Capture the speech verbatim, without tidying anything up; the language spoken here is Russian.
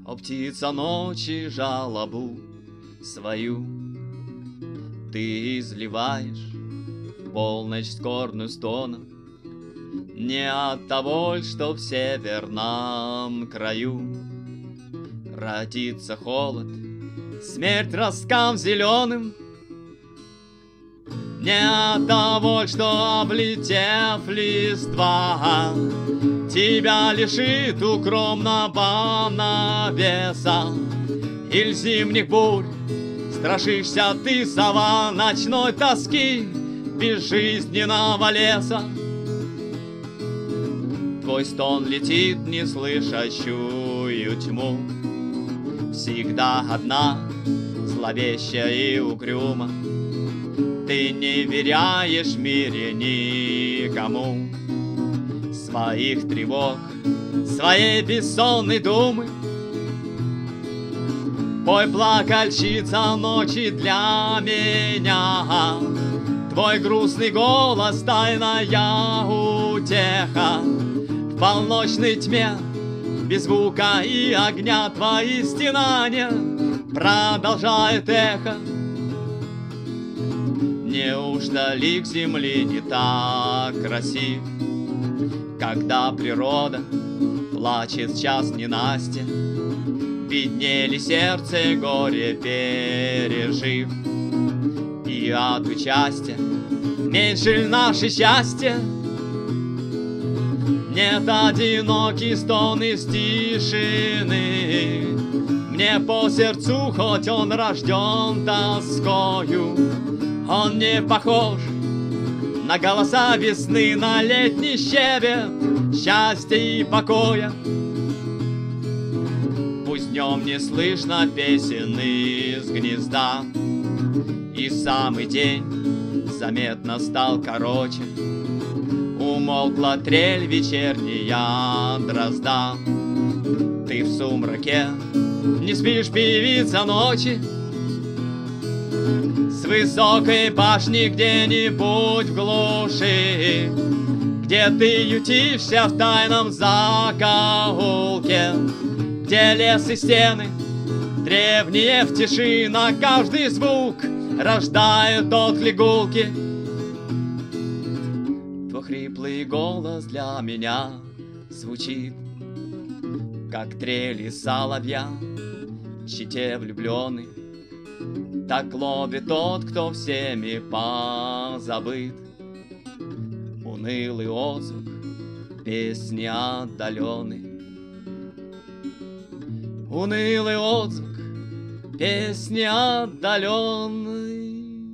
О, птица ночи, жалобу свою ты изливаешь в полночь скорбную стоном. Не от того, что в северном краю родится холод, смерть роскам зеленым. Не от того, что, облетев листва, тебя лишит укромного навеса. Иль зимних бурь страшишься ты, сова, ночной тоски безжизненного леса. Твой стон летит в неслышащую тьму, всегда одна, зловещая и угрюма. Ты не веряешь в мире никому своих тревог, своей бессонной думы. Пой, плакальщица ночи, для меня твой грустный голос, тайная утеха. В полночной тьме без звука и огня твои стенания продолжает эхо. Неужто лик земли не так красив, когда природа плачет в час ненастья? Беднели сердце и горе пережив, и от участия меньше ль наше счастье? Нет, одинокий стон из тишины мне по сердцу, хоть он рожден тоскою. Он не похож на голоса весны, на летний щебет счастья и покоя. Пусть днем не слышно песен из гнезда, и самый день заметно стал короче. Умолкла трель вечерняя дрозда. Ты в сумраке не спишь, певица ночи, с высокой башни где-нибудь в глуши, где ты ютишься в тайном закоулке, где лес и стены древние в тиши, на каждый звук рождают отклик гулки. Твой хриплый голос для меня звучит, как трели соловья в щите влюбленный. Так ловит тот, кто всеми позабыт, унылый отзвук песни отдаленной. Унылый отзвук песни отдаленной.